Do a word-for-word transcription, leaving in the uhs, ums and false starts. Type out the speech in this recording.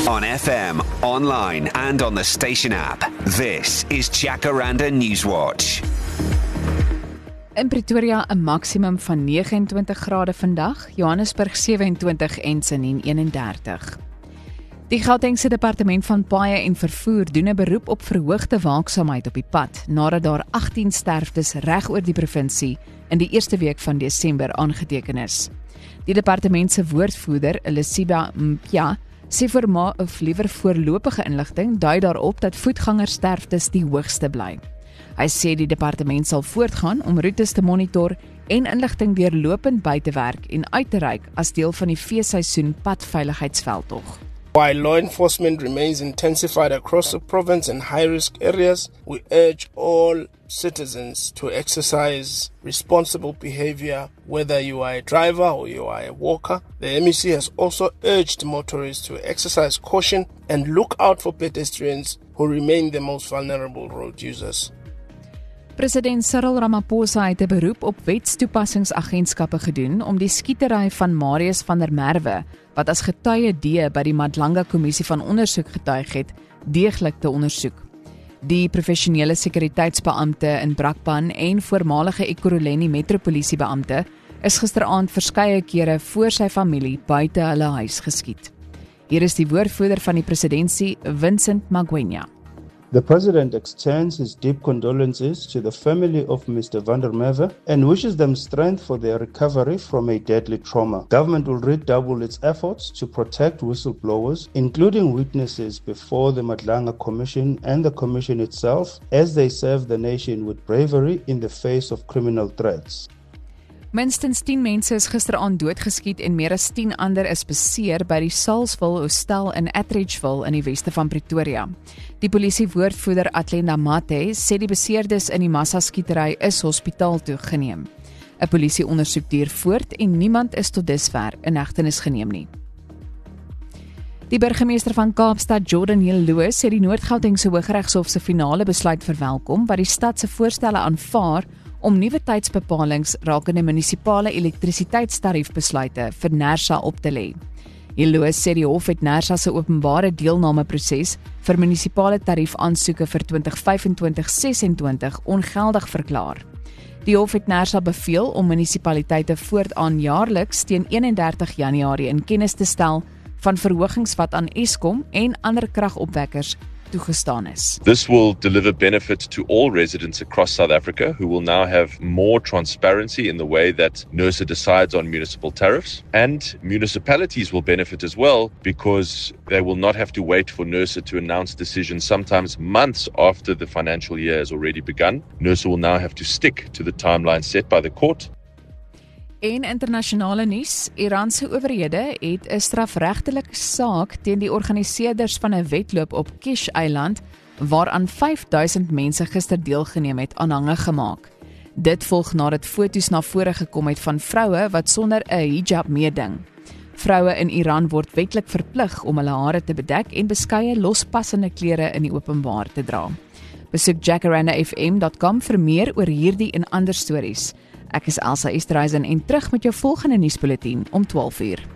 On F M, online and on the station app. This is Jacaranda Newswatch. In Pretoria 'n maksimum van vyf nege twintig grade vandag, Johannesburg sewe en twintig en Tshwane een en dertig. Die Gautengse Departement van Paaie en Vervoer doen 'n beroep op verhoogde waaksaamheid op die pad, nadat daar agttien sterftes reg oor die provinsie in die eerste week van Desember aangeteken is. Die departement se woordvoerder, Elisiba Mpya, sê forma of liewer voorlopige inligting dui daarop dat voetgangersterftes die hoogste bly. Hy sê die departement sal voortgaan om roetes te monitor en inligting deurlopend by te werk en uit te reik as deel van die feesseisoen padveiligheidsveldtog. While law enforcement remains intensified across the province in high-risk areas, we urge all citizens to exercise responsible behavior, whether you are a driver or you are a walker. The M E C has also urged motorists to exercise caution and look out for pedestrians who remain the most vulnerable road users. President Cyril Ramaphosa het 'n beroep op wetstoepassingsagentskappe gedoen om die skietery van Marius van der Merwe, wat as getuie D by die Madlanga Kommissie van Ondersoek getuig het, deeglik te ondersoek. Die professionele sekuriteitsbeampte in Brakpan en voormalige Ekurhuleni metropolisiebeampte is gisteraand verskeie kere voor sy familie buite hulle huis geskiet. Hier is die woordvoerder van die presidentsie, Vincent Magwenya. The President extends his deep condolences to the family of Mister van der Merwe and wishes them strength for their recovery from a deadly trauma. Government will redouble its efforts to protect whistleblowers, including witnesses before the Madlanga Commission and the Commission itself, as they serve the nation with bravery in the face of criminal threats. Minstens tien mense is gisteraand doodgeskiet en meer as tien ander is beseer by die Salsville Hostel in Attridgeville in die weste van Pretoria. Die polisiewoordvoerder Atlenda Mate sê die beseerdes in die massaskietery is hospitaal toe geneem. 'n Polisieondersoek duur voort en niemand is tot dusver in hegtenis geneem nie. Die burgemeester van Kaapstad, Jordan Hill-Lewis, sê die Noord-Gautengse Hooggeregshof se finale besluit verwelkom wat die stad se voorstelle aanvaar om nuwe tydsbepalings rakende munisipale elektrisiteitstariefbesluite vir NERSA op te lê. Hill-Lewis sê die hof het NERSA se openbare deelnameproses vir munisipale tariefaansoeke vir twintig vyf-twintig ses-twintig ongeldig verklaar. Die hof het NERSA beveel om munisipaliteite voortaan jaarliks teen eenendertig Januarie in kennis te stel van verhogings wat aan Eskom en ander kragopwekkers toegestaan is. This will deliver benefit to all residents across South Africa who will now have more transparency in the way that NERSA decides on municipal tariffs, and municipalities will benefit as well because they will not have to wait for NERSA to announce decisions sometimes months after the financial year has already begun. NERSA will now have to stick to the timeline set by the court. En internasionale nuus, Iran se owerhede het 'n strafregtelike saak teen die organiseerders van 'n wedloop op Kish-eiland waaraan vyf duisend mense gister deelgeneem het, aanhangig gemaak. Dit volg nadat foto's na vore gekom het van vroue wat sonder 'n hijab meeding. Vroue in Iran word wetlik verplig om hulle hare te bedek en beskeie lospassende klere in die openbaar te dra. Besoek jacaranda f m dot com vir meer oor hierdie en ander stories. Ek is Elsa Esterhuizen en terug met jou volgende nuusbulletin om twaalf uur.